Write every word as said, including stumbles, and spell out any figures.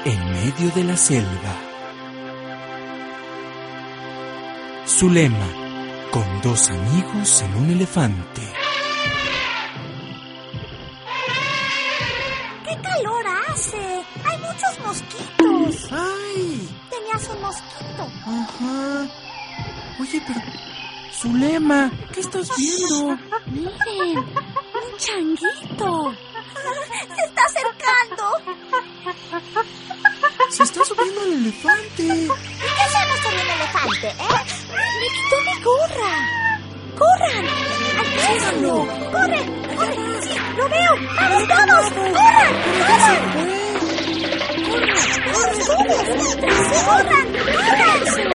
en medio de la selva. Zulema, con dos amigos en un elefante. ¡Qué calor hace! ¡Hay muchos mosquitos! ¡Ay! Tenías un mosquito. Ajá. Oye, pero... Zulema, ¿qué estás viendo? Miren, un changuito. Se está acercando. Se está subiendo al elefante. ¿Y qué hacemos con un elefante, eh? Me quitó mi gorra. ¡Corran! ¡Alcánzalo! ¡Corre! ¡Corre! ¡Sí! ¡Lo veo! ¡Vamos todos! ¡Corran! ¡Corran! ¡Corran! ¡Corran! ¡Corran! ¡Corran!